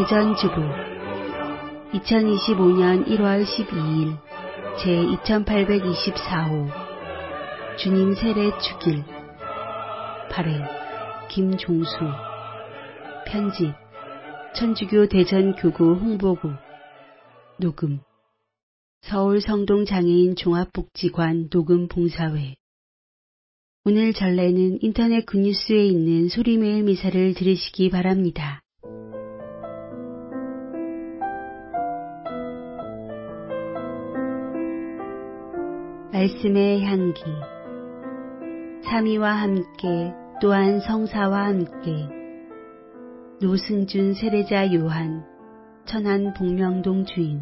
대전주부 2025년 1월 12일 제2824호 주님 세례 축일 발행 김종수 편집 천주교 대전교구 홍보국 녹음 서울 성동장애인 종합복지관 녹음봉사회. 오늘 전례는 인터넷 굿뉴스에 있는 소리메일 미사를 들으시기 바랍니다. 말씀의 향기. 삼위와 함께 또한 성사와 함께 노승준 세례자 요한 천안 복명동 주인.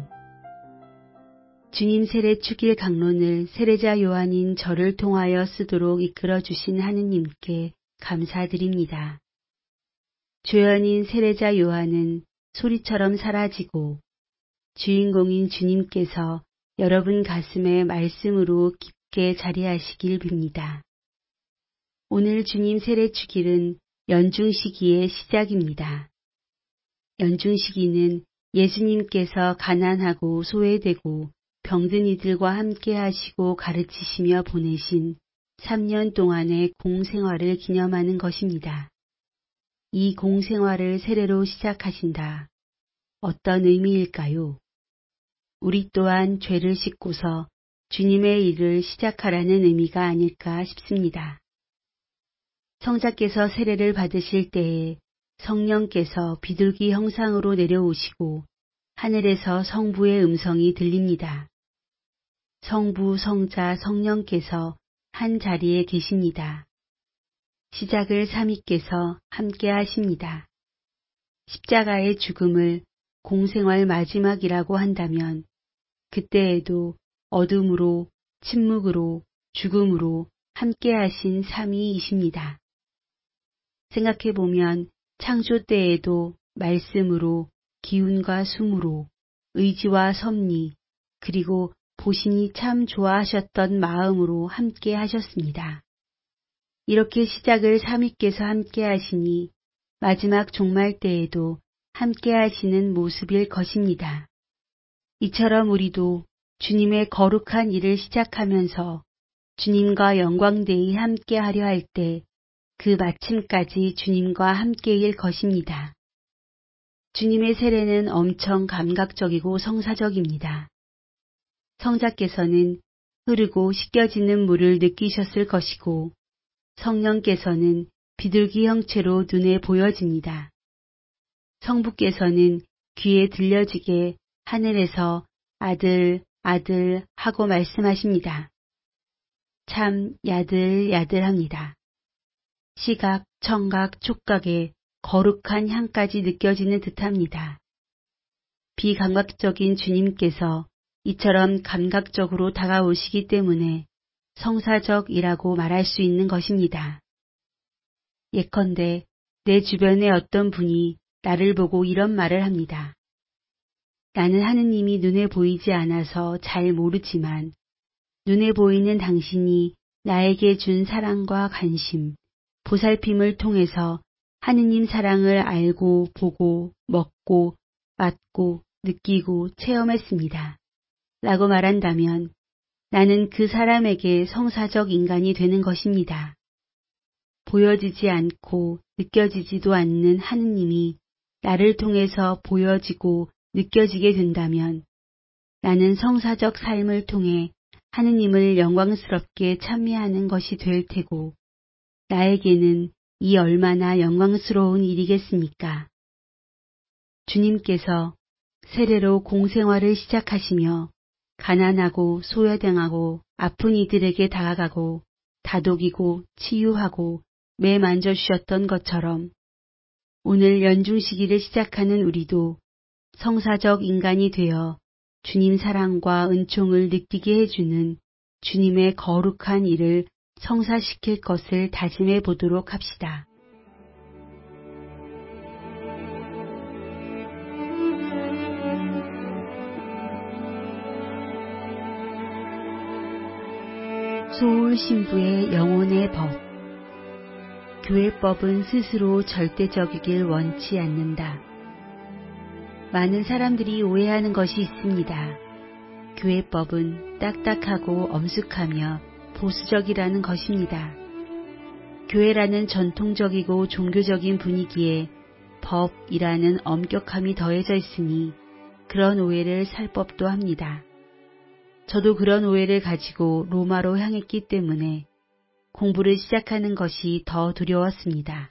주님 세례 축일 강론을 세례자 요한인 저를 통하여 쓰도록 이끌어 주신 하느님께 감사드립니다. 조연인 세례자 요한은 소리처럼 사라지고 주인공인 주님께서 여러분 가슴에 말씀으로 깊게 자리하시길 빕니다. 오늘 주님 세례 축일은 연중시기의 시작입니다. 연중시기는 예수님께서 가난하고 소외되고 병든 이들과 함께 하시고 가르치시며 보내신 3년 동안의 공생활을 기념하는 것입니다. 이 공생활을 세례로 시작하신다. 어떤 의미일까요? 우리 또한 죄를 씻고서 주님의 일을 시작하라는 의미가 아닐까 싶습니다. 성자께서 세례를 받으실 때에 성령께서 비둘기 형상으로 내려오시고 하늘에서 성부의 음성이 들립니다. 성부, 성자, 성령께서 한 자리에 계십니다. 시작을 삼위께서 함께 하십니다. 십자가의 죽음을 공생활 마지막이라고 한다면 그때에도 어둠으로, 침묵으로, 죽음으로 함께 하신 삼위이십니다. 생각해보면 창조 때에도 말씀으로, 기운과 숨으로, 의지와 섭리, 그리고 보시니 참 좋아하셨던 마음으로 함께 하셨습니다. 이렇게 시작을 삼위께서 함께 하시니 마지막 종말 때에도 함께 하시는 모습일 것입니다. 이처럼 우리도 주님의 거룩한 일을 시작하면서 주님과 영광되이 함께 하려 할 때 그 마침까지 주님과 함께일 것입니다. 주님의 세례는 엄청 감각적이고 성사적입니다. 성자께서는 흐르고 씻겨지는 물을 느끼셨을 것이고 성령께서는 비둘기 형체로 눈에 보여집니다. 성부께서는 귀에 들려지게 하늘에서 아들, 아들 하고 말씀하십니다. 참 야들야들합니다. 시각, 청각, 촉각에 거룩한 향까지 느껴지는 듯합니다. 비감각적인 주님께서 이처럼 감각적으로 다가오시기 때문에 성사적이라고 말할 수 있는 것입니다. 예컨대 내 주변에 어떤 분이 나를 보고 이런 말을 합니다. 나는 하느님이 눈에 보이지 않아서 잘 모르지만 눈에 보이는 당신이 나에게 준 사랑과 관심, 보살핌을 통해서 하느님 사랑을 알고 보고 먹고 맡고 느끼고 체험했습니다. 라고 말한다면 나는 그 사람에게 성사적 인간이 되는 것입니다. 보여지지 않고 느껴지지도 않는 하느님이 나를 통해서 보여지고 느껴지게 된다면 나는 성사적 삶을 통해 하느님을 영광스럽게 찬미하는 것이 될 테고 나에게는 이 얼마나 영광스러운 일이겠습니까? 주님께서 세례로 공생활을 시작하시며 가난하고 소외당하고 아픈 이들에게 다가가고 다독이고 치유하고 매 만져주셨던 것처럼 오늘 연중시기를 시작하는 우리도 성사적 인간이 되어 주님 사랑과 은총을 느끼게 해주는 주님의 거룩한 일을 성사시킬 것을 다짐해 보도록 합시다. 소울 신부의 영혼의 법. 교회법은 스스로 절대적이길 원치 않는다. 많은 사람들이 오해하는 것이 있습니다. 교회법은 딱딱하고 엄숙하며 보수적이라는 것입니다. 교회라는 전통적이고 종교적인 분위기에 법이라는 엄격함이 더해져 있으니 그런 오해를 살 법도 합니다. 저도 그런 오해를 가지고 로마로 향했기 때문에 공부를 시작하는 것이 더 두려웠습니다.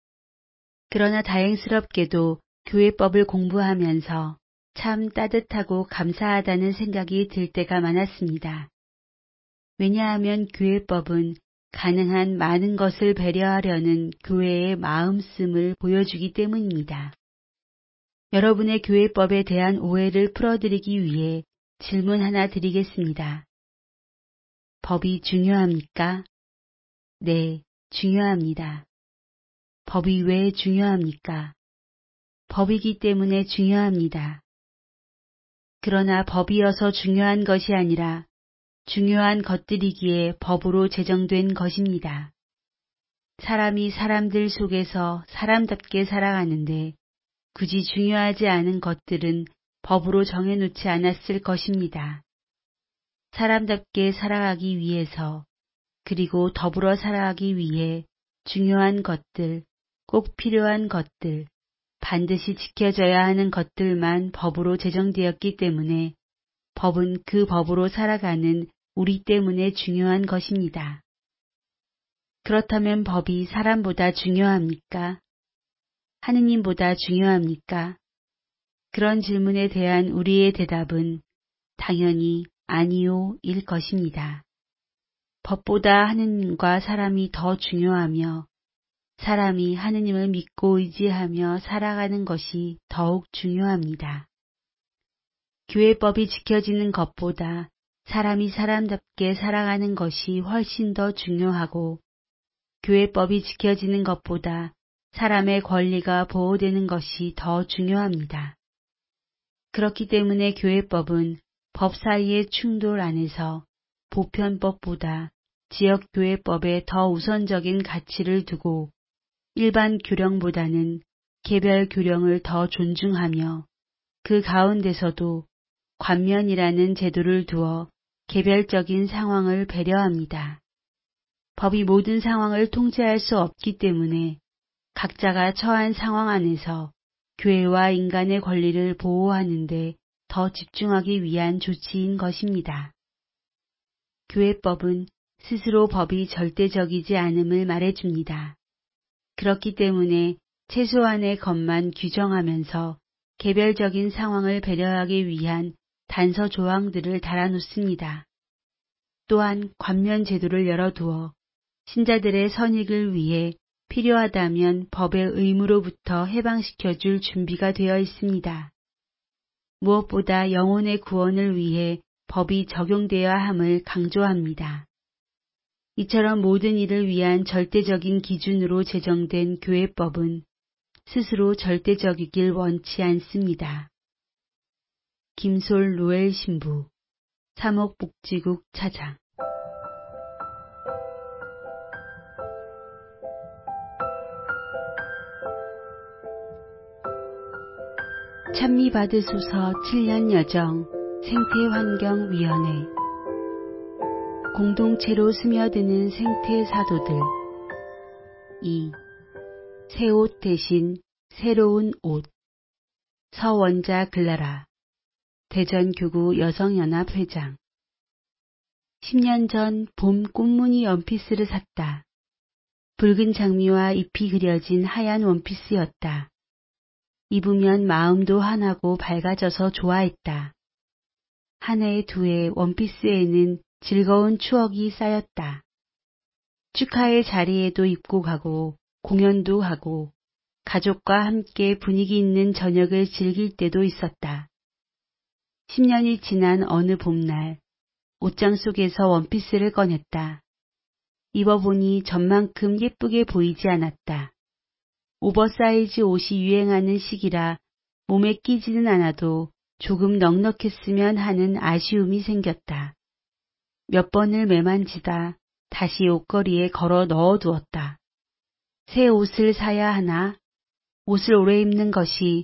그러나 다행스럽게도 교회법을 공부하면서 참 따뜻하고 감사하다는 생각이 들 때가 많았습니다. 왜냐하면 교회법은 가능한 많은 것을 배려하려는 교회의 마음씀을 보여주기 때문입니다. 여러분의 교회법에 대한 오해를 풀어드리기 위해 질문 하나 드리겠습니다. 법이 중요합니까? 네, 중요합니다. 법이 왜 중요합니까? 법이기 때문에 중요합니다. 그러나 법이어서 중요한 것이 아니라 중요한 것들이기에 법으로 제정된 것입니다. 사람이 사람들 속에서 사람답게 살아가는데 굳이 중요하지 않은 것들은 법으로 정해놓지 않았을 것입니다. 사람답게 살아가기 위해서 그리고 더불어 살아가기 위해 중요한 것들, 꼭 필요한 것들, 반드시 지켜져야 하는 것들만 법으로 제정되었기 때문에 법은 그 법으로 살아가는 우리 때문에 중요한 것입니다. 그렇다면 법이 사람보다 중요합니까? 하느님보다 중요합니까? 그런 질문에 대한 우리의 대답은 당연히 아니요 일 것입니다. 법보다 하느님과 사람이 더 중요하며 사람이 하느님을 믿고 의지하며 살아가는 것이 더욱 중요합니다. 교회법이 지켜지는 것보다 사람이 사람답게 살아가는 것이 훨씬 더 중요하고 교회법이 지켜지는 것보다 사람의 권리가 보호되는 것이 더 중요합니다. 그렇기 때문에 교회법은 법 사이의 충돌 안에서 보편법보다 지역교회법에 더 우선적인 가치를 두고 일반 교령보다는 개별 교령을 더 존중하며 그 가운데서도 관면이라는 제도를 두어 개별적인 상황을 배려합니다. 법이 모든 상황을 통제할 수 없기 때문에 각자가 처한 상황 안에서 교회와 인간의 권리를 보호하는 데 더 집중하기 위한 조치인 것입니다. 교회법은 스스로 법이 절대적이지 않음을 말해줍니다. 그렇기 때문에 최소한의 것만 규정하면서 개별적인 상황을 배려하기 위한 단서 조항들을 달아놓습니다. 또한 관면 제도를 열어두어 신자들의 선익을 위해 필요하다면 법의 의무로부터 해방시켜줄 준비가 되어 있습니다. 무엇보다 영혼의 구원을 위해 법이 적용되어야 함을 강조합니다. 이처럼 모든 일을 위한 절대적인 기준으로 제정된 교회법은 스스로 절대적이길 원치 않습니다. 김솔 노엘 신부, 사목복지국 차장. 찬미받으소서 7년 여정 생태환경위원회 공동체로 스며드는 생태사도들 2. 새 옷 대신 새로운 옷 서원자 글라라 대전교구 여성연합 회장 10년 전 봄 꽃무늬 원피스를 샀다. 붉은 장미와 잎이 그려진 하얀 원피스였다. 입으면 마음도 환하고 밝아져서 좋아했다. 한 해 두 해 원피스에는 즐거운 추억이 쌓였다. 축하의 자리에도 입고 가고 공연도 하고 가족과 함께 분위기 있는 저녁을 즐길 때도 있었다. 10년이 지난 어느 봄날 옷장 속에서 원피스를 꺼냈다. 입어보니 전만큼 예쁘게 보이지 않았다. 오버사이즈 옷이 유행하는 시기라 몸에 끼지는 않아도 조금 넉넉했으면 하는 아쉬움이 생겼다. 몇 번을 매만지다 다시 옷걸이에 걸어 넣어두었다. 새 옷을 사야 하나? 옷을 오래 입는 것이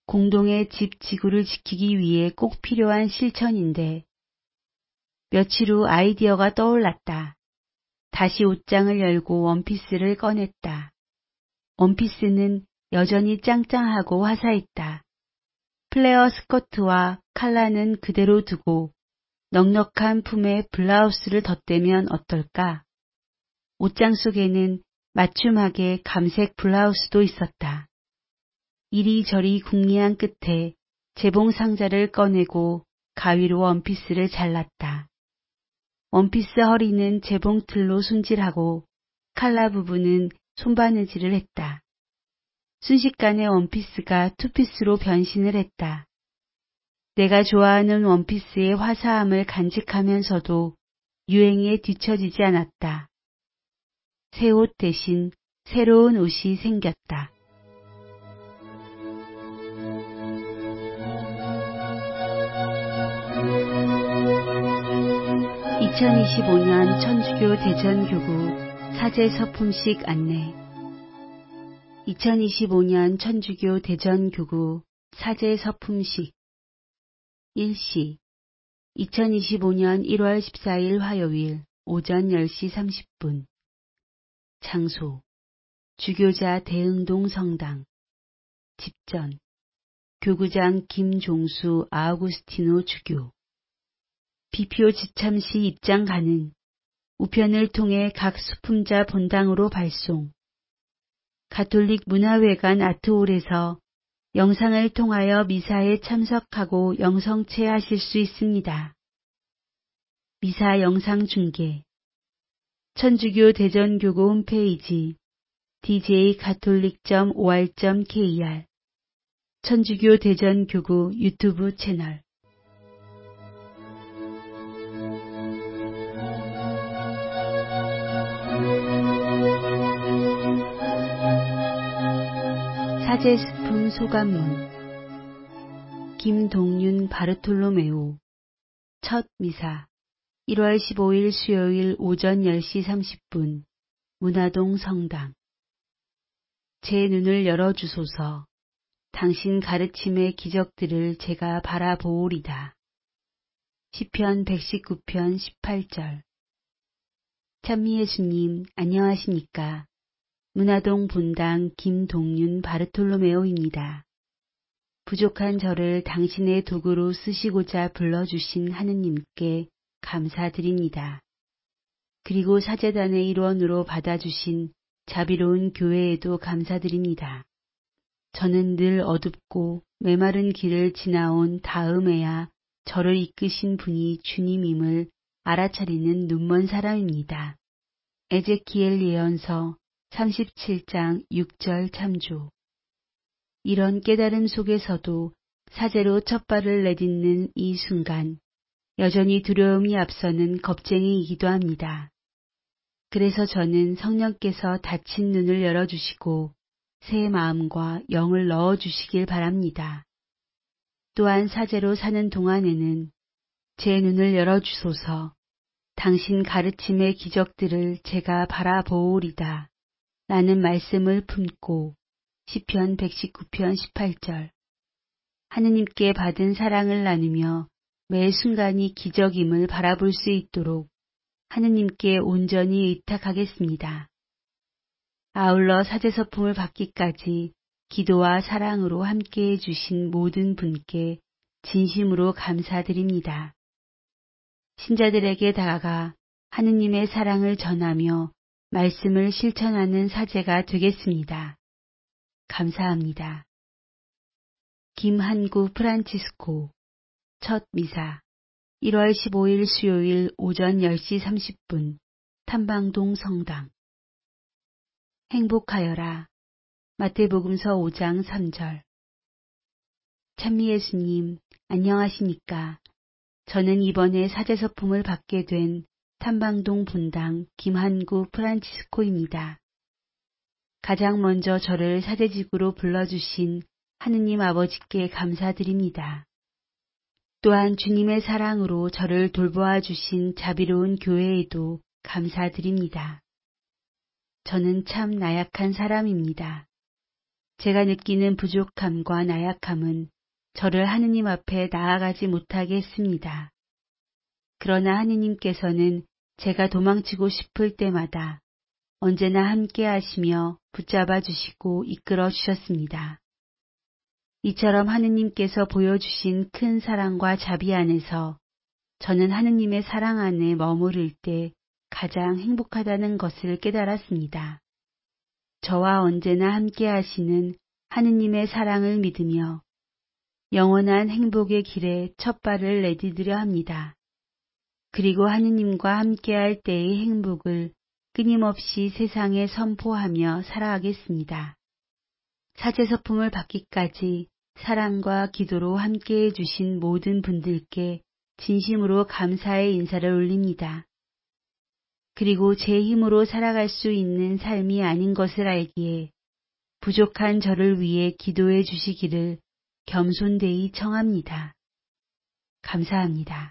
공동의 집 지구를 지키기 위해 꼭 필요한 실천인데 며칠 후 아이디어가 떠올랐다. 다시 옷장을 열고 원피스를 꺼냈다. 원피스는 여전히 짱짱하고 화사했다. 플레어 스커트와 칼라는 그대로 두고 넉넉한 품에 블라우스를 덧대면 어떨까? 옷장 속에는 맞춤하게 감색 블라우스도 있었다. 이리저리 궁리한 끝에 재봉 상자를 꺼내고 가위로 원피스를 잘랐다. 원피스 허리는 재봉틀로 손질하고 칼라 부분은 손바느질을 했다. 순식간에 원피스가 투피스로 변신을 했다. 내가 좋아하는 원피스의 화사함을 간직하면서도 유행에 뒤처지지 않았다. 새 옷 대신 새로운 옷이 생겼다. 2025년 천주교 대전교구 사제 서품식 안내 2025년 천주교 대전교구 사제 서품식 일시 2025년 1월 14일 화요일 오전 10시 30분 장소 주교자 대흥동 성당 집전 교구장 김종수 아우구스티노 주교 비표 지참 시 입장 가능 우편을 통해 각 수품자 본당으로 발송 가톨릭 문화회관 아트홀에서 영상을 통하여 미사에 참석하고 영성체 하실 수 있습니다. 미사 영상 중계 천주교 대전교구 홈페이지 djcatholic.or.kr 천주교 대전교구 유튜브 채널 사제스품 소감문 김동윤 바르톨로메오 첫 미사 1월 15일 수요일 오전 10시 30분 문화동 성당 제 눈을 열어주소서 당신 가르침의 기적들을 제가 바라보오리다. 시편 119편 18절 찬미예수님 안녕하십니까? 문화동 본당 김동윤 바르톨로메오입니다. 부족한 저를 당신의 도구로 쓰시고자 불러주신 하느님께 감사드립니다. 그리고 사제단의 일원으로 받아주신 자비로운 교회에도 감사드립니다. 저는 늘 어둡고 메마른 길을 지나온 다음에야 저를 이끄신 분이 주님임을 알아차리는 눈먼 사람입니다. 에제키엘 예언서 37장 6절 참조 이런 깨달음 속에서도 사제로 첫 발을 내딛는 이 순간 여전히 두려움이 앞서는 겁쟁이이기도 합니다. 그래서 저는 성령께서 닫힌 눈을 열어주시고 새 마음과 영을 넣어주시길 바랍니다. 또한 사제로 사는 동안에는 제 눈을 열어주소서 당신 가르침의 기적들을 제가 바라보오리다. 라는 말씀을 품고 시편 119편 18절 하느님께 받은 사랑을 나누며 매 순간이 기적임을 바라볼 수 있도록 하느님께 온전히 의탁하겠습니다. 아울러 사제서품을 받기까지 기도와 사랑으로 함께해 주신 모든 분께 진심으로 감사드립니다. 신자들에게 다가가 하느님의 사랑을 전하며 말씀을 실천하는 사제가 되겠습니다. 감사합니다. 김한구 프란치스코 첫 미사 1월 15일 수요일 오전 10시 30분 탐방동 성당 행복하여라 마태복음서 5장 3절 찬미예수님 안녕하십니까? 저는 이번에 사제서품을 받게 된 탐방동 본당 김한구 프란치스코입니다. 가장 먼저 저를 사제직으로 불러주신 하느님 아버지께 감사드립니다. 또한 주님의 사랑으로 저를 돌보아 주신 자비로운 교회에도 감사드립니다. 저는 참 나약한 사람입니다. 제가 느끼는 부족함과 나약함은 저를 하느님 앞에 나아가지 못하게 했습니다. 그러나 하느님께서는 제가 도망치고 싶을 때마다 언제나 함께 하시며 붙잡아 주시고 이끌어 주셨습니다. 이처럼 하느님께서 보여주신 큰 사랑과 자비 안에서 저는 하느님의 사랑 안에 머무를 때 가장 행복하다는 것을 깨달았습니다. 저와 언제나 함께 하시는 하느님의 사랑을 믿으며 영원한 행복의 길에 첫 발을 내디디려 합니다. 그리고 하느님과 함께할 때의 행복을 끊임없이 세상에 선포하며 살아가겠습니다. 사제서품을 받기까지 사랑과 기도로 함께해 주신 모든 분들께 진심으로 감사의 인사를 올립니다. 그리고 제 힘으로 살아갈 수 있는 삶이 아닌 것을 알기에 부족한 저를 위해 기도해 주시기를 겸손되이 청합니다. 감사합니다.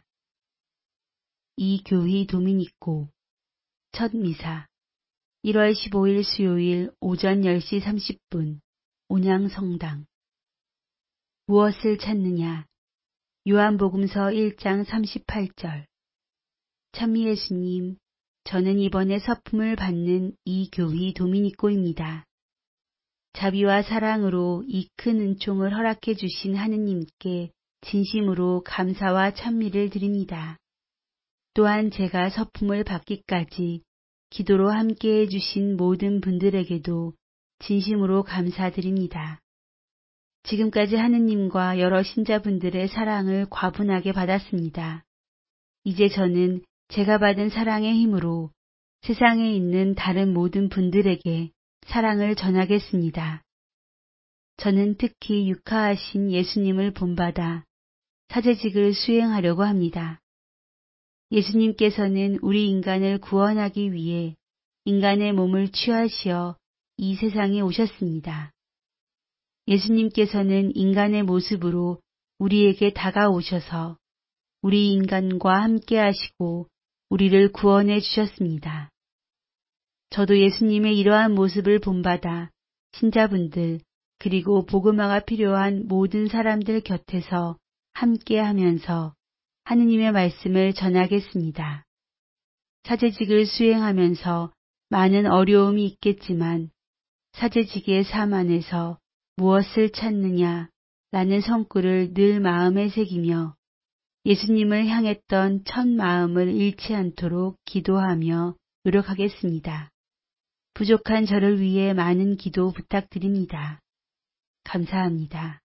이교희 도미니코 첫 미사 1월 15일 수요일 오전 10시 30분 온양성당 무엇을 찾느냐 요한복음서 1장 38절 찬미 예수님, 저는 이번에 서품을 받는 이교희 도미니코입니다. 자비와 사랑으로 이 큰 은총을 허락해 주신 하느님께 진심으로 감사와 찬미를 드립니다. 또한 제가 서품을 받기까지 기도로 함께해 주신 모든 분들에게도 진심으로 감사드립니다. 지금까지 하느님과 여러 신자분들의 사랑을 과분하게 받았습니다. 이제 저는 제가 받은 사랑의 힘으로 세상에 있는 다른 모든 분들에게 사랑을 전하겠습니다. 저는 특히 육화하신 예수님을 본받아 사제직을 수행하려고 합니다. 예수님께서는 우리 인간을 구원하기 위해 인간의 몸을 취하시어 이 세상에 오셨습니다. 예수님께서는 인간의 모습으로 우리에게 다가오셔서 우리 인간과 함께 하시고 우리를 구원해 주셨습니다. 저도 예수님의 이러한 모습을 본받아 신자분들 그리고 복음화가 필요한 모든 사람들 곁에서 함께 하면서 하느님의 말씀을 전하겠습니다. 사제직을 수행하면서 많은 어려움이 있겠지만 사제직의 삶 안에서 무엇을 찾느냐 라는 성구를 늘 마음에 새기며 예수님을 향했던 첫 마음을 잃지 않도록 기도하며 노력하겠습니다. 부족한 저를 위해 많은 기도 부탁드립니다. 감사합니다.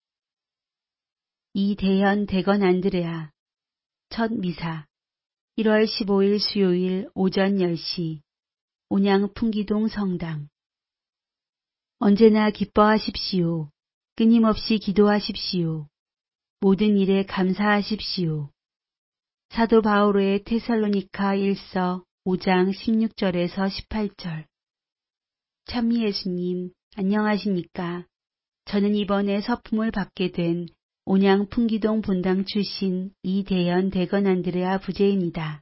이대현 대건 안드레아 첫 미사 1월 15일 수요일 오전 10시 온양 풍기동 성당 언제나 기뻐하십시오. 끊임없이 기도하십시오. 모든 일에 감사하십시오. 사도 바오로의 테살로니가 1서 5장 16절에서 18절 찬미 예수님, 안녕하십니까? 저는 이번에 서품을 받게 된 온양 풍기동 본당 출신 이대현 대건 안드레아 부제입니다.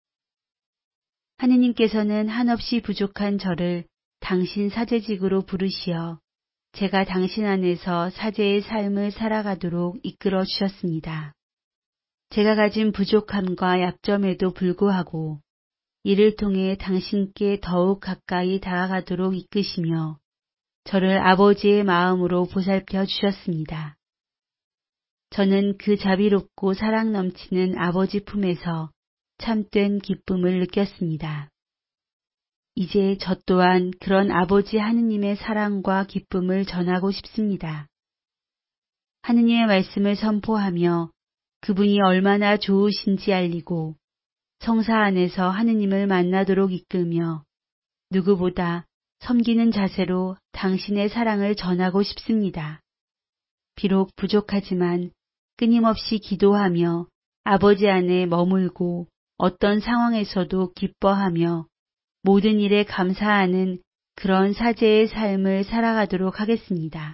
하느님께서는 한없이 부족한 저를 당신 사제직으로 부르시어 제가 당신 안에서 사제의 삶을 살아가도록 이끌어 주셨습니다. 제가 가진 부족함과 약점에도 불구하고 이를 통해 당신께 더욱 가까이 다가가도록 이끄시며 저를 아버지의 마음으로 보살펴 주셨습니다. 저는 그 자비롭고 사랑 넘치는 아버지 품에서 참된 기쁨을 느꼈습니다. 이제 저 또한 그런 아버지 하느님의 사랑과 기쁨을 전하고 싶습니다. 하느님의 말씀을 선포하며 그분이 얼마나 좋으신지 알리고 성사 안에서 하느님을 만나도록 이끌며 누구보다 섬기는 자세로 당신의 사랑을 전하고 싶습니다. 비록 부족하지만 끊임없이 기도하며 아버지 안에 머물고 어떤 상황에서도 기뻐하며 모든 일에 감사하는 그런 사제의 삶을 살아가도록 하겠습니다.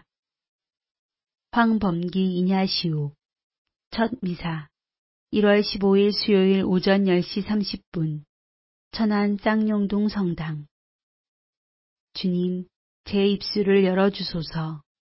황범기 이냐시오 첫 미사 1월 15일 수요일 오전 10시 30분 천안 쌍용동 성당 주님, 제 입술을 열어주소서.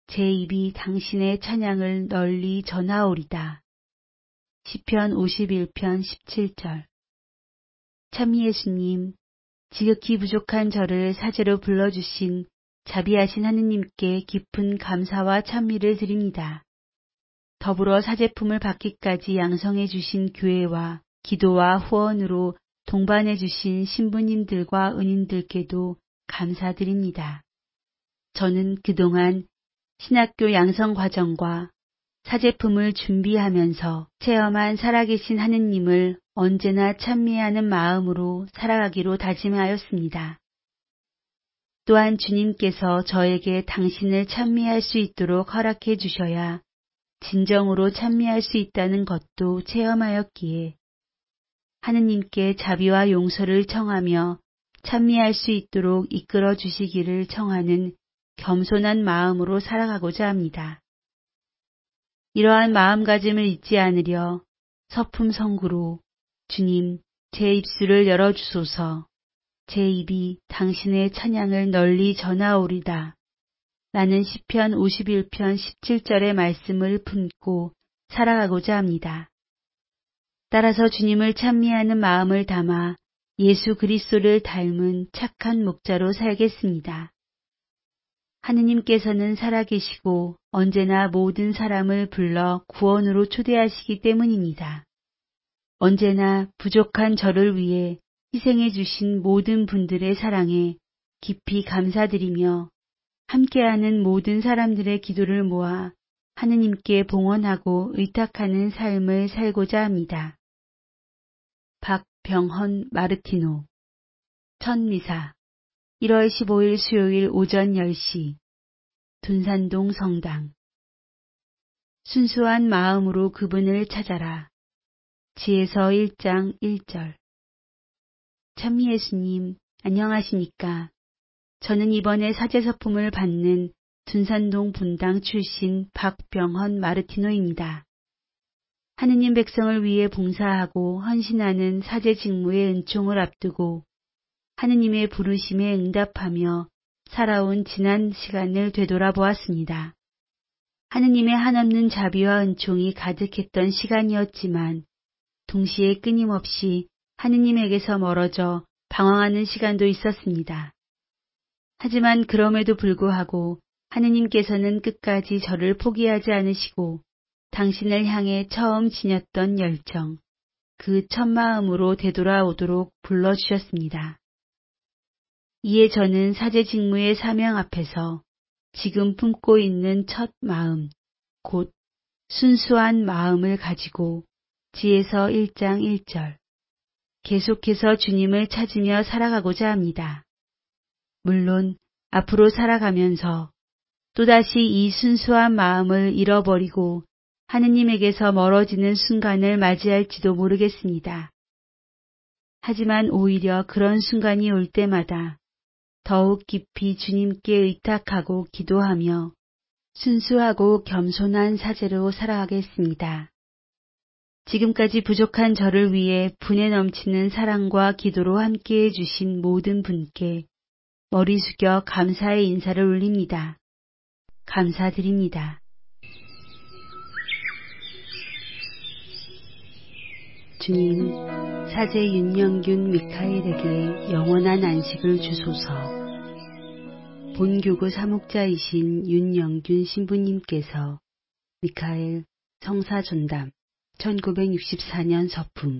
제 입이 당신의 찬양을 널리 전하오리다. 시편 51편 17절. 참 예수님, 지극히 부족한 저를 사제로 불러주신 자비하신 하느님께 깊은 감사와 찬미를 드립니다. 더불어 사제품을 받기까지 양성해 주신 교회와 기도와 후원으로 동반해 주신 신부님들과 은인들께도 감사드립니다. 저는 그동안 신학교 양성 과정과 사제품을 준비하면서 체험한 살아계신 하느님을 언제나 찬미하는 마음으로 살아가기로 다짐하였습니다. 또한 주님께서 저에게 당신을 찬미할 수 있도록 허락해 주셔야 진정으로 찬미할 수 있다는 것도 체험하였기에 하느님께 자비와 용서를 청하며 찬미할 수 있도록 이끌어 주시기를 청하는 겸손한 마음으로 살아가고자 합니다. 이러한 마음가짐을 잊지 않으려 서품 성구로 주님, 제 입술을 열어주소서. 제 입이 당신의 찬양을 널리 전하오리다. 라는 시편 51편 17절의 말씀을 품고 살아가고자 합니다. 따라서 주님을 찬미하는 마음을 담아 예수 그리스도를 닮은 착한 목자로 살겠습니다. 하느님께서는 살아계시고 언제나 모든 사람을 불러 구원으로 초대하시기 때문입니다. 언제나 부족한 저를 위해 희생해 주신 모든 분들의 사랑에 깊이 감사드리며 함께하는 모든 사람들의 기도를 모아 하느님께 봉헌하고 의탁하는 삶을 살고자 합니다. 박병헌 마르티노 첫 미사 1월 15일 수요일 오전 10시 둔산동 성당. 순수한 마음으로 그분을 찾아라. 지에서 1장 1절. 참 예수님, 안녕하십니까? 저는 이번에 사제서품을 받는 둔산동 분당 출신 박병헌 마르티노입니다. 하느님 백성을 위해 봉사하고 헌신하는 사제 직무의 은총을 앞두고 하느님의 부르심에 응답하며 살아온 지난 시간을 되돌아보았습니다. 하느님의 한없는 자비와 은총이 가득했던 시간이었지만 동시에 끊임없이 하느님에게서 멀어져 방황하는 시간도 있었습니다. 하지만 그럼에도 불구하고 하느님께서는 끝까지 저를 포기하지 않으시고 당신을 향해 처음 지녔던 열정, 그 첫 마음으로 되돌아오도록 불러주셨습니다. 이에 저는 사제 직무의 사명 앞에서 지금 품고 있는 첫 마음, 곧 순수한 마음을 가지고 지에서 1장 1절 계속해서 주님을 찾으며 살아가고자 합니다. 물론 앞으로 살아가면서 또다시 이 순수한 마음을 잃어버리고 하느님에게서 멀어지는 순간을 맞이할지도 모르겠습니다. 하지만 오히려 그런 순간이 올 때마다 더욱 깊이 주님께 의탁하고 기도하며 순수하고 겸손한 사제로 살아가겠습니다. 지금까지 부족한 저를 위해 분에 넘치는 사랑과 기도로 함께해 주신 모든 분께 머리 숙여 감사의 인사를 올립니다. 감사드립니다. 주님, 사제 윤영균 미카엘에게 영원한 안식을 주소서. 본교구 사목자이신 윤영균 신부님께서 미카엘 성사전담 1964년 서품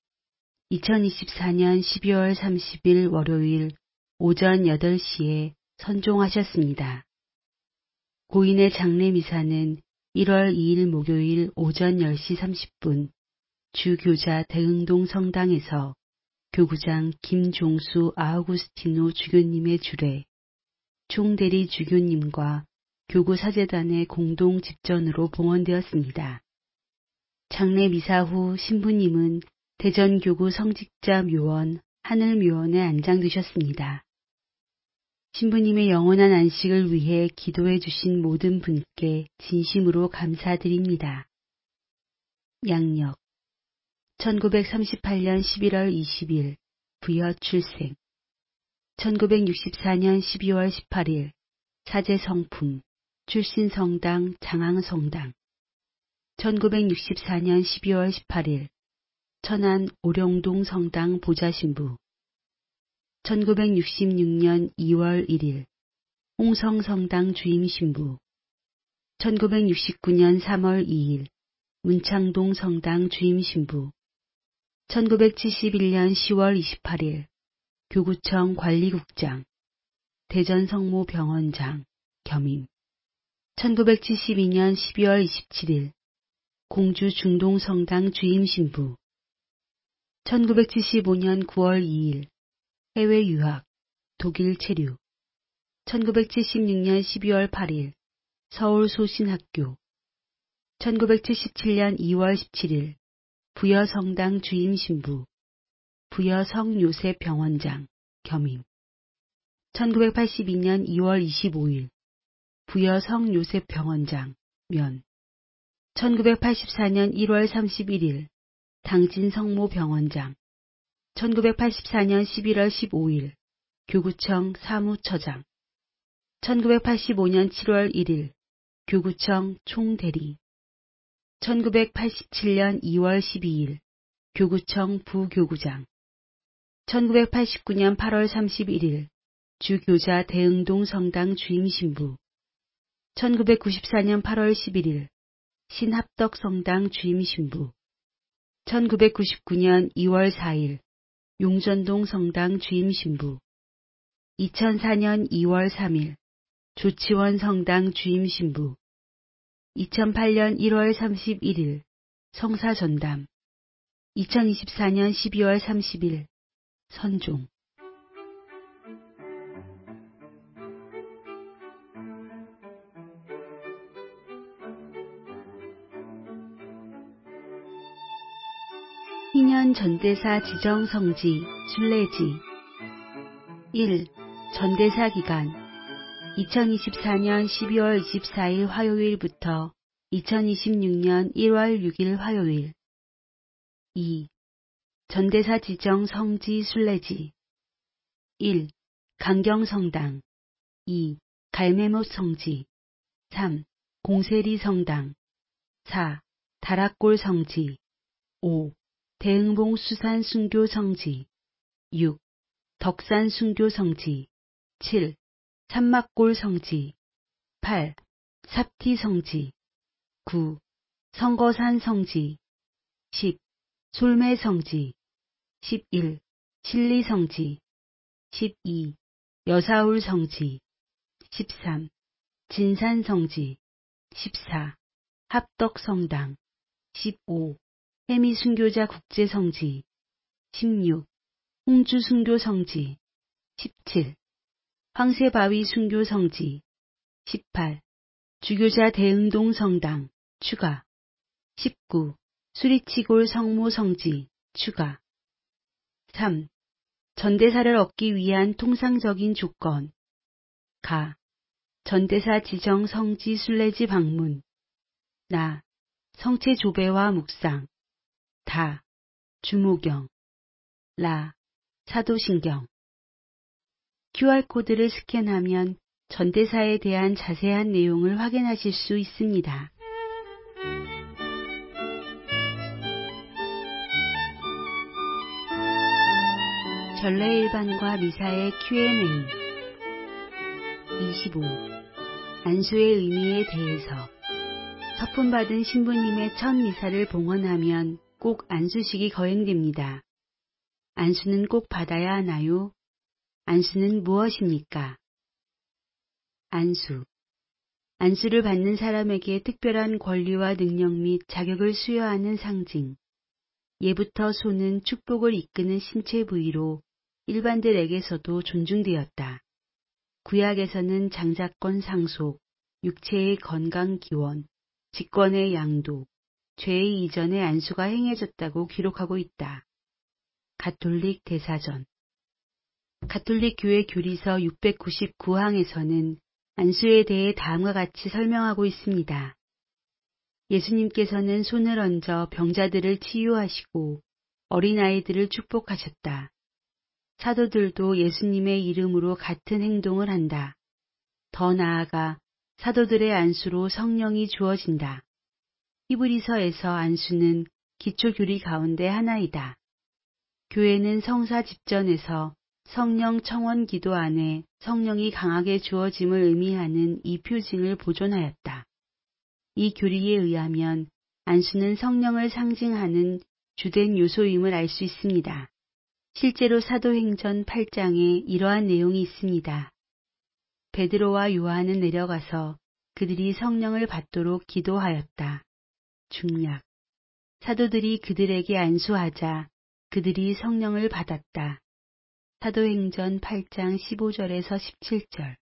2024년 12월 30일 월요일 오전 8시에 선종하셨습니다. 고인의 장례미사는 1월 2일 목요일 오전 10시 30분 주교자 대흥동 성당에서 교구장 김종수 아우구스티노 주교님의 주례, 총대리 주교님과 교구 사제단의 공동 집전으로 봉헌되었습니다. 장례 미사 후 신부님은 대전교구 성직자 묘원 하늘묘원에 안장되셨습니다. 신부님의 영원한 안식을 위해 기도해 주신 모든 분께 진심으로 감사드립니다. 양력 1938년 11월 20일 부여 출생 1964년 12월 18일 사제 성품 출신성당 장항성당 1964년 12월 18일 천안 오령동 성당 보좌신부 1966년 2월 1일 홍성성당 주임신부 1969년 3월 2일 문창동 성당 주임신부 1971년 10월 28일 교구청 관리국장 대전성모병원장 겸임 1972년 12월 27일 공주 중동성당 주임신부 1975년 9월 2일 해외 유학 독일 체류 1976년 12월 8일 서울 소신학교 1977년 2월 17일 부여성당 주임신부 부여성요셉병원장 겸임 1982년 2월 25일 부여성요셉병원장 면 1984년 1월 31일 당진성모병원장 1984년 11월 15일 교구청 사무처장 1985년 7월 1일 교구청 총대리 1987년 2월 12일 교구청 부교구장 1989년 8월 31일 주교자 대흥동 성당 주임신부 1994년 8월 11일 신합덕 성당 주임신부 1999년 2월 4일 용전동 성당 주임신부 2004년 2월 3일 조치원 성당 주임신부 2008년 1월 31일 성사전담 2024년 12월 30일 선종 2년 전대사 지정 성지 순례지 1. 전대사 기간 2024년 12월 24일 화요일부터 2026년 1월 6일 화요일 2. 전대사 지정 성지 순례지 1. 강경성당 2. 갈매못 성지 3. 공세리 성당 4. 다락골 성지 5. 대흥봉 수산 순교 성지 6. 덕산 순교 성지 7. 산막골 성지 8. 삽티 성지 9. 성거산 성지 10. 솔매 성지 11. 신리 성지 12. 여사울 성지 13. 진산 성지 14. 합덕 성당 15. 해미 순교자 국제 성지 16. 홍주 순교 성지 17. 황새바위 순교 성지 18. 주교자 대흥동 성당 추가 19. 수리치골 성모 성지 추가 3. 전대사를 얻기 위한 통상적인 조건 가. 전대사 지정 성지 순례지 방문 나. 성체 조배와 묵상 다. 주모경 라. 사도신경 QR코드를 스캔하면 전대사에 대한 자세한 내용을 확인하실 수 있습니다. 전례일반과 미사의 Q&A 25. 안수의 의미에 대해서 서품받은 신부님의 첫 미사를 봉헌하면 꼭 안수식이 거행됩니다. 안수는 꼭 받아야 하나요? 안수는 무엇입니까? 안수. 안수를 받는 사람에게 특별한 권리와 능력 및 자격을 수여하는 상징. 예부터 손은 축복을 이끄는 신체 부위로 일반들에게서도 존중되었다. 구약에서는 장자권 상속, 육체의 건강 기원, 직권의 양도, 죄의 이전에 안수가 행해졌다고 기록하고 있다. 가톨릭 대사전 가톨릭 교회 교리서 699항에서는 안수에 대해 다음과 같이 설명하고 있습니다. 예수님께서는 손을 얹어 병자들을 치유하시고 어린아이들을 축복하셨다. 사도들도 예수님의 이름으로 같은 행동을 한다. 더 나아가 사도들의 안수로 성령이 주어진다. 히브리서에서 안수는 기초교리 가운데 하나이다. 교회는 성사 집전에서 성령 청원 기도 안에 성령이 강하게 주어짐을 의미하는 이 표징을 보존하였다. 이 교리에 의하면 안수는 성령을 상징하는 주된 요소임을 알 수 있습니다. 실제로 사도행전 8장에 이러한 내용이 있습니다. 베드로와 요한은 내려가서 그들이 성령을 받도록 기도하였다. 중략. 사도들이 그들에게 안수하자 그들이 성령을 받았다. 사도행전 8장 15절에서 17절.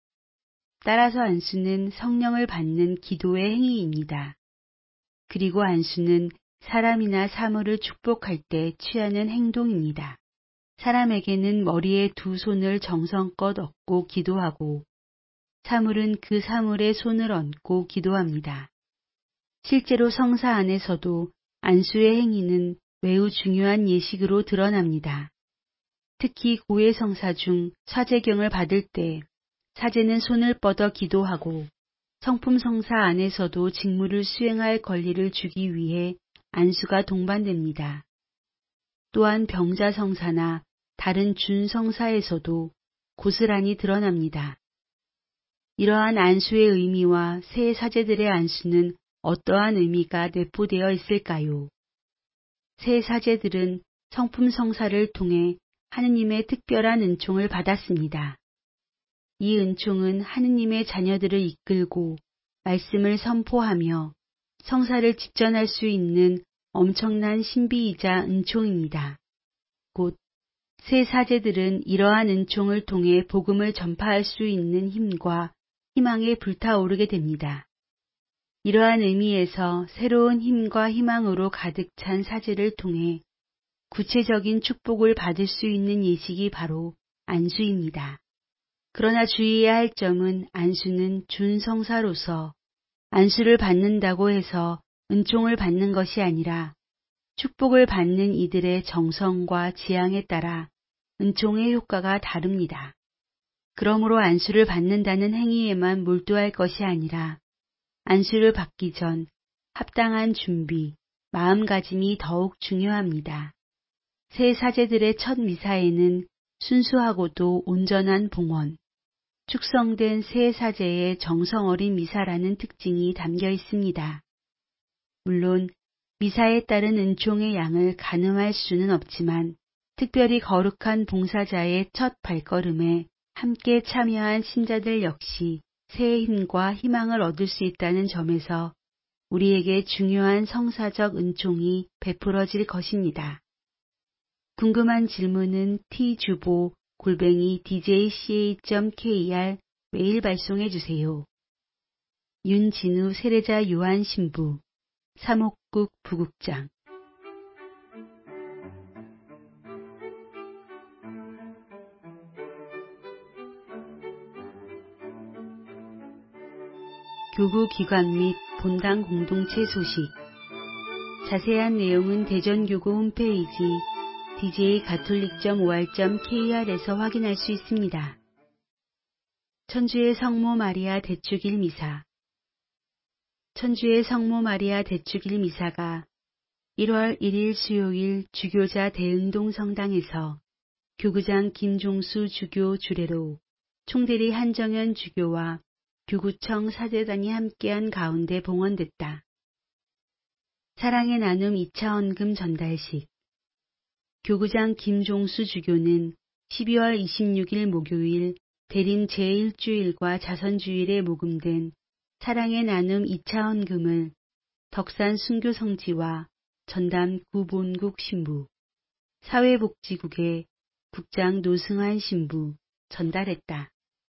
따라서 안수는 성령을 받는 기도의 행위입니다. 그리고 안수는 사람이나 사물을 축복할 때 취하는 행동입니다. 사람에게는 머리에 두 손을 정성껏 얹고 기도하고 사물은 그 사물에 손을 얹고 기도합니다. 실제로 성사 안에서도 안수의 행위는 매우 중요한 예식으로 드러납니다. 특히 고해 성사 중 사제경을 받을 때 사제는 손을 뻗어 기도하고 성품 성사 안에서도 직무를 수행할 권리를 주기 위해 안수가 동반됩니다. 또한 병자 성사나 다른 준성사에서도 고스란히 드러납니다. 이러한 안수의 의미와 새 사제들의 안수는 어떠한 의미가 내포되어 있을까요? 새 사제들은 성품 성사를 통해 하느님의 특별한 은총을 받았습니다. 이 은총은 하느님의 자녀들을 이끌고 말씀을 선포하며 성사를 집전할 수 있는 엄청난 신비이자 은총입니다. 곧 새 사제들은 이러한 은총을 통해 복음을 전파할 수 있는 힘과 희망에 불타오르게 됩니다. 이러한 의미에서 새로운 힘과 희망으로 가득 찬 사제를 통해 구체적인 축복을 받을 수 있는 예식이 바로 안수입니다. 그러나 주의해야 할 점은 안수는 준성사로서 안수를 받는다고 해서 은총을 받는 것이 아니라 축복을 받는 이들의 정성과 지향에 따라 은총의 효과가 다릅니다. 그러므로 안수를 받는다는 행위에만 몰두할 것이 아니라 안수를 받기 전 합당한 준비, 마음가짐이 더욱 중요합니다. 새 사제들의 첫 미사에는 순수하고도 온전한 봉헌, 축성된 새 사제의 정성 어린 미사라는 특징이 담겨 있습니다. 물론 미사에 따른 은총의 양을 가늠할 수는 없지만 특별히 거룩한 봉사자의 첫 발걸음에 함께 참여한 신자들 역시 새의 힘과 희망을 얻을 수 있다는 점에서 우리에게 중요한 성사적 은총이 베풀어질 것입니다. 궁금한 질문은 t주보@djca.kr 메일 발송해 주세요. 윤진우 세례자 요한 신부, 사목국 부국장. 교구 기관 및 본당 공동체 소식. 자세한 내용은 대전교구 홈페이지 djcatholic.or.kr에서 확인할 수 있습니다. 천주의 성모 마리아 대축일 미사. 천주의 성모 마리아 대축일 미사가 1월 1일 수요일 주교자 대흥동 성당에서 교구장 김종수 주교 주례로 총대리 한정현 주교와 교구청 사제단이 함께한 가운데 봉헌됐다. 사랑의 나눔 2차 헌금 전달식. 교구장 김종수 주교는 12월 26일 목요일 대림 제1주일과 자선주일에 모금된 사랑의 나눔 2차 헌금을 덕산 순교성지와 전담 구본국 신부, 사회복지국의 국장 노승환 신부 전달했다.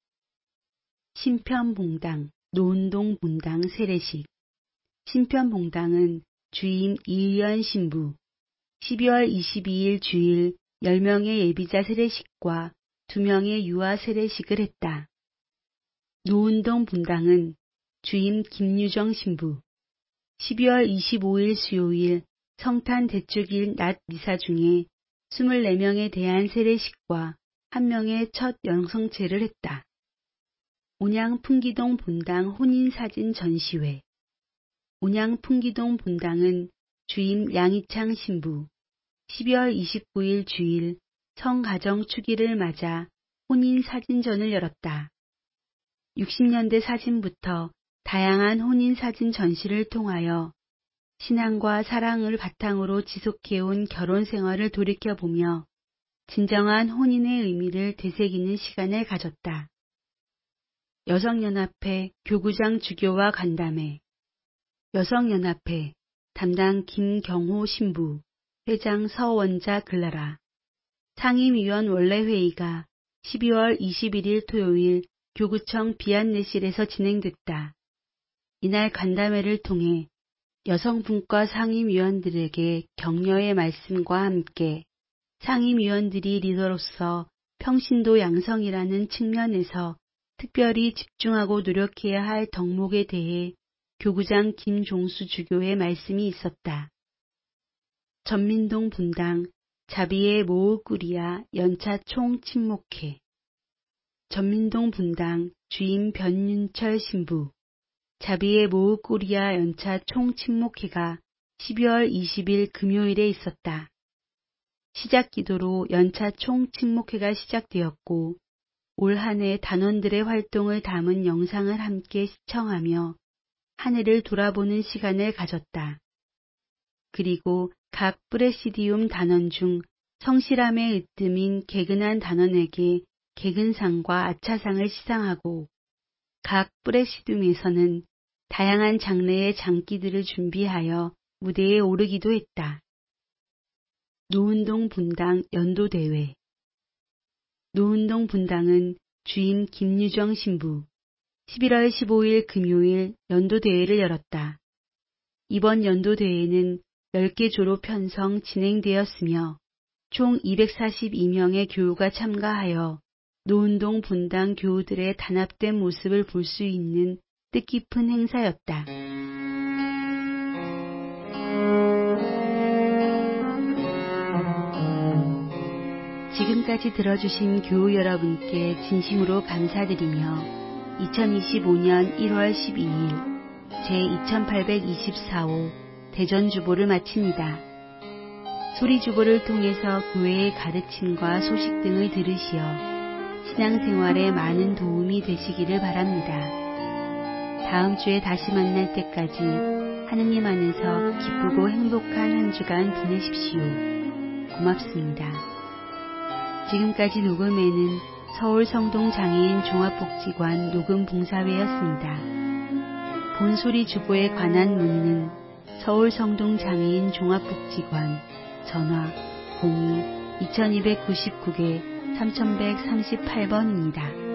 신편봉당, 노은동 본당 세례식. 신편봉당은 주임 이의연 신부, 12월 22일 주일 10명의 예비자 세례식과 2명의 유아 세례식을 했다. 노은동 본당은 주임 김유정 신부, 12월 25일 수요일 성탄 대축일 낮 미사 중에 24명에 대한 세례식과 1명의 첫 영성체를 했다. 온양 풍기동 본당 혼인사진 전시회. 온양 풍기동 본당은 주임 양희창 신부 12월 29일 주일 성가정 축일을 맞아 혼인사진전을 열었다. 60년대 사진부터 다양한 혼인사진 전시를 통하여 신앙과 사랑을 바탕으로 지속해온 결혼 생활을 돌이켜보며 진정한 혼인의 의미를 되새기는 시간을 가졌다. 여성연합회 교구장 주교와 간담회. 여성연합회 담당 김경호 신부, 회장 서원자 글라라. 상임위원 원래회의가 12월 21일 토요일 교구청 비안내실에서 진행됐다. 이날 간담회를 통해 여성분과 상임위원들에게 격려의 말씀과 함께 상임위원들이 리더로서 평신도 양성이라는 측면에서 특별히 집중하고 노력해야 할 덕목에 대해 교구장 김종수 주교의 말씀이 있었다. 전민동 분당 자비의 모으꾸리야 연차 총 침묵회. 전민동 분당 주임 변윤철 신부 자비의 모으꾸리야 연차 총 침묵회가 12월 20일 금요일에 있었다. 시작 기도로 연차 총 침묵회가 시작되었고 올 한 해 단원들의 활동을 담은 영상을 함께 시청하며 한 해를 돌아보는 시간을 가졌다. 그리고 각 프레시디움 단원 중 성실함의 으뜸인 개근한 단원에게 개근상과 아차상을 시상하고 각 프레시디움에서는 다양한 장르의 장기들을 준비하여 무대에 오르기도 했다. 노은동 분당 연도대회. 노은동 분당은 주임 김유정 신부 11월 15일 금요일 연도대회를 열었다. 이번 연도대회는 10개 조로 편성 진행되었으며 총 242명의 교우가 참가하여 노은동 분당 교우들의 단합된 모습을 볼 수 있는 뜻깊은 행사였다. 지금까지 들어주신 교우 여러분께 진심으로 감사드리며 2025년 1월 12일 제2824호 대전주보를 마칩니다. 소리주보를 통해서 교회의 가르침과 소식 등을 들으시어 신앙생활에 많은 도움이 되시기를 바랍니다. 다음 주에 다시 만날 때까지 하느님 안에서 기쁘고 행복한 한 주간 보내십시오. 고맙습니다. 지금까지 녹음에는 서울 성동 장애인 종합복지관 녹음 봉사회였습니다. 본소리 주보에 관한 문의는 서울 성동 장애인 종합복지관 전화 02-2299-3138번입니다.